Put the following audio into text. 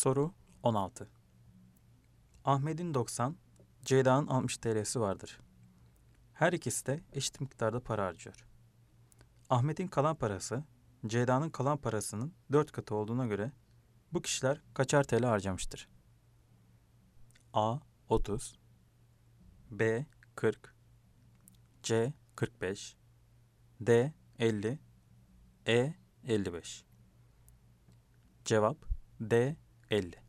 Soru 16. Ahmet'in 90, Ceyda'nın 60 TL'si vardır. Her ikisi de eşit miktarda para harcıyor. Ahmet'in kalan parası, Ceyda'nın kalan parasının 4 katı olduğuna göre bu kişiler kaçar TL harcamıştır? A. 30, B. 40, C. 45, D. 50, E. 55. Cevap D. 50.